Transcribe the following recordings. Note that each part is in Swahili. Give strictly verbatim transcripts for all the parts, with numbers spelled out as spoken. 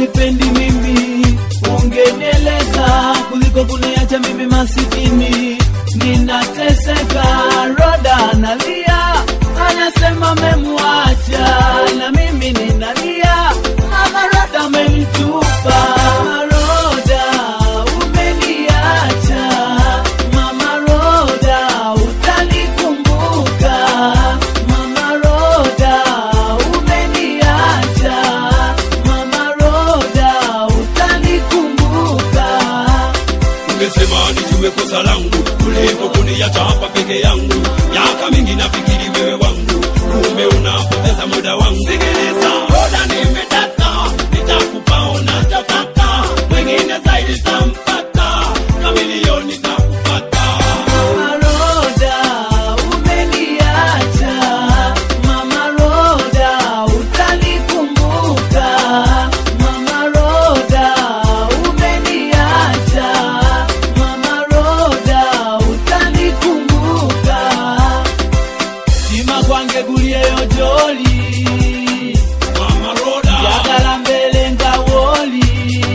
unipendi mimi, ungenieleza kuliko kuniacha mimi masikini. Ninateseka, Roda analia, anasema memwacha, na mimi ninalia, Mama Roda amenitupa. Roda umeniacha, Mama Roda utanikumbuka. Mama Roda umeniacha, Mama Roda utanikumbuka. Ungesema nijue kosa langu kuliko kuniacha hapa peke yangu. Miaka mingi nafikiri wewe wangu, kumbe unapoteza muda wangu. Sikiliza, Roda nimedata, nitakupa unachotaka, mwingine zaidi tampata, kamilioni nitakupata. Mama Roda umeniacha, Mama Roda utanikumbuka. Mama Roda umeniacha, Mama Roda utanikumbuka. Sima kwange gulie yojoli, Mama Roda, yagala mbele ngawoli.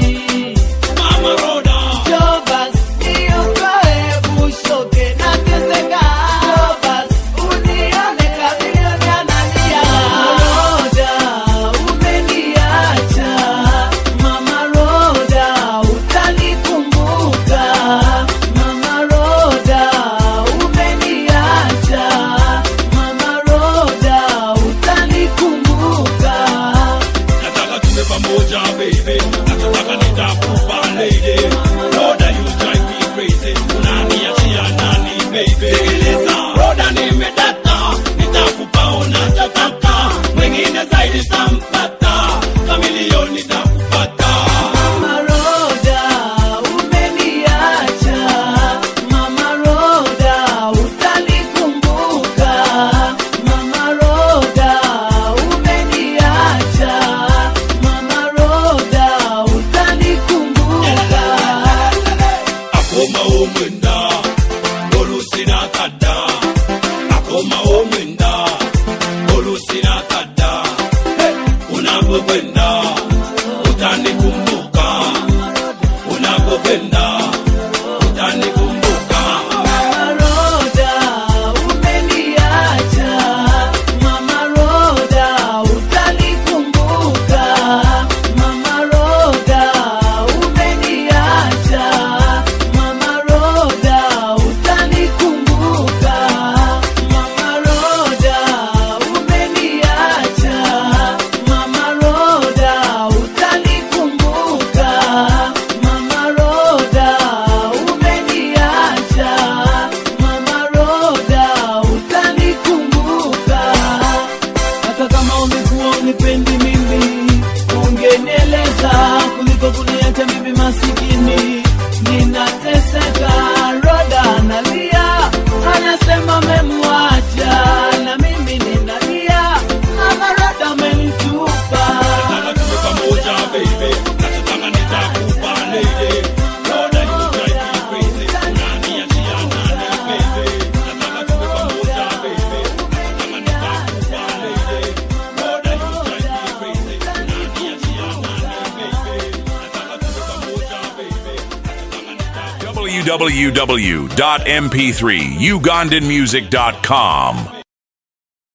Mama Roda, Jobas, niokoe bushoke nateseka. Jobas, unione kamilioni analia. Roda umeniacha, Mama Roda utanikumbuka. Mama Roda umeniacha, Mama Roda utanikumbuka. nataka tuwe pamoja baby, nataka nitakupa lady. Roda you drive me crazy, unaniachia nani baby? Sikiliza, Roda nimedata, nitakupa unachotaka, mwingine zaidi tampata, kamilioni nitakupata. Mama Roda umeniacha, Mama Roda utanikumbuka. Mama Roda umeniacha, Mama Roda utanikumbuka. Akoma omwenda, olusina kada. Akoma omwenda, olusina kada. Hey, unapokwenda utanikumbuka, unapokwenda utanikumbuka. Mama Roda umeniacha, Mama Roda utanikumbuka. Mama Roda umeniacha, Mama Roda utanikumbuka. Mama Roda umeniacha, Mama Roda utanikumbuka. Mama Roda umeniacha, Mama Roda utanikumbuka. Hata kama umekuwa unipendi mimi, ungenieleza kuliko kuniacha mimi masikini. Ninateseka, Roda analia, anasema memwacha, na mimi ninalia, Mama Roda amenitupa. Nataka tuwe pamoja baby, nataka nitakupa lady. Roda you drive me crazy, unaniachia nani baby? Nataka tuwe pamoja baby, nataka nitakupa lady. Roda you drive me crazy, unaniachia nani baby? Nataka tuwe pamoja baby, nataka nitakupa w w w dot m p three ugandan music dot com